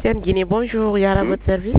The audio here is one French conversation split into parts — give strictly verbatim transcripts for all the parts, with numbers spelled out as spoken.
M T N Guinée, bonjour, il y a à votre service.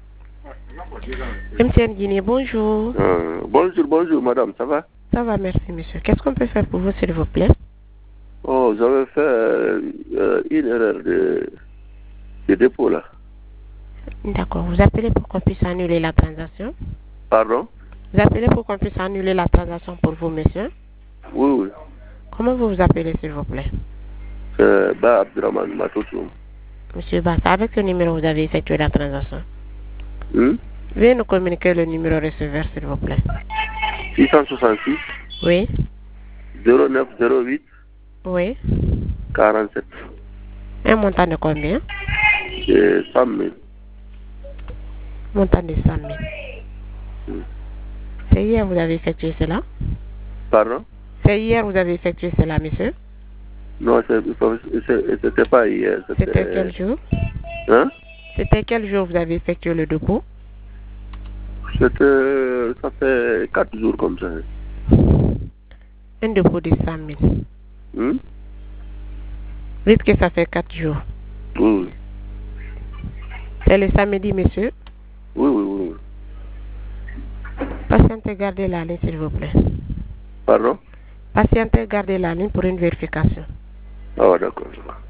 M T N Guinée, bonjour. Euh, bonjour, bonjour madame, ça va? Ça va, merci monsieur. Qu'est-ce qu'on peut faire pour vous, s'il vous plaît? Oh, j'avais fait euh, une erreur de, de dépôt là. D'accord, vous appelez pour qu'on puisse annuler la transaction? Pardon? Vous appelez pour qu'on puisse annuler la transaction pour vous, monsieur? Oui, oui. Comment vous vous appelez, s'il vous plaît? C'est Ba Abdurrahman Matoutoum. Monsieur Ba, c'est avec ce numéro vous avez effectué la transaction? Hmm? Veuillez nous communiquer le numéro receveur, s'il vous plaît. six cent soixante-six. Oui. zéro neuf zéro huit. Oui. quarante-sept. Un montant de combien? C'est cent mille. Montant de cent mille. Hmm. C'est hier vous avez effectué cela? Pardon? C'est hier vous avez effectué cela, monsieur? Non, c'était pas hier. C'était quel jour? Hein? C'était quel jour vous avez effectué le dépôt? C'était... Ça fait quatre jours comme ça. Un dépôt de cent mille. Hmm? Dites que ça fait quatre jours. Oui, oui. C'est le samedi, monsieur? Oui, oui, oui. Patientez, gardez la ligne, s'il vous plaît. Pardon? Patientez, gardez la ligne pour une vérification. Ah, d'accord.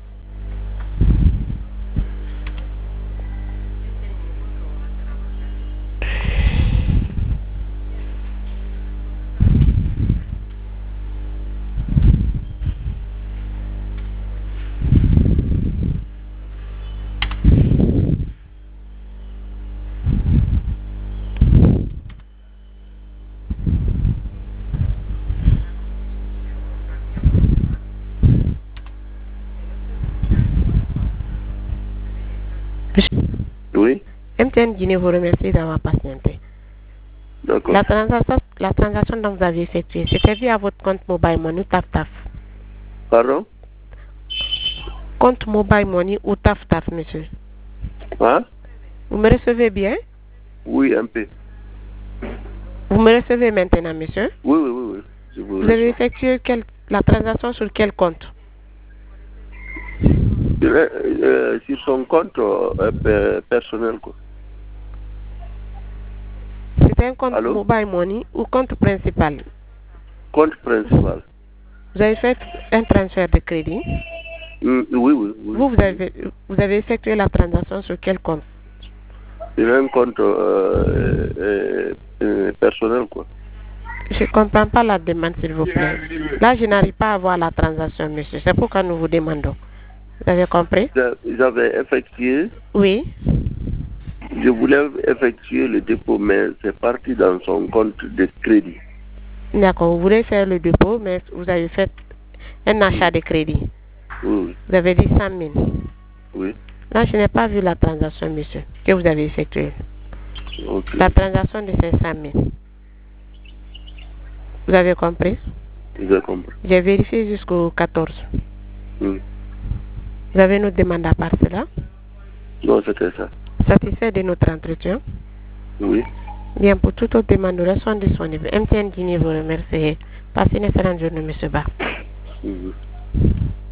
Oui. M T N Guinée vous remercie d'avoir patienté. D'accord. La transaction, la transaction dont vous avez effectuée, c'était via votre compte Mobile Money ou Taf Taf? Pardon? Compte Mobile Money ou Taf Taf, monsieur? Hein? Vous me recevez bien? Oui, un peu. Vous me recevez maintenant, monsieur? Oui, oui, oui, oui. Je vous Vous avez effectué quel, la transaction sur quel compte? Euh, euh, sur son compte euh, personnel, quoi. C'était un compte Allô? Mobile Money ou compte principal? Compte principal. Vous avez fait un transfert de crédit? Mm, oui, oui, oui. Vous, vous avez, vous avez effectué la transaction sur quel compte? C'est un compte euh, euh, euh, personnel, quoi. Je ne comprends pas la demande, s'il vous plaît. Là, je n'arrive pas à voir la transaction, monsieur. C'est pourquoi nous vous demandons. Vous avez compris? J'avais effectué. Oui. Je voulais effectuer le dépôt, mais c'est parti dans son compte de crédit. D'accord. Vous voulez faire le dépôt, mais vous avez fait un achat Oui. de crédit. Oui. Vous avez dit cent mille. Oui. Là, je n'ai pas vu la transaction, monsieur, que vous avez effectuée. Okay. La transaction de ces cent mille. Vous avez compris? J'ai compris. J'ai vérifié jusqu'au quatorze. Oui. Vous avez une autre demande à part cela? Non, c'était ça. Satisfait de notre entretien? Oui. Bien, pour toute autre demande, nous restons disponibles. M T N Guinée vous remercie. Passez une excellente journée, monsieur Ba. Mm-hmm.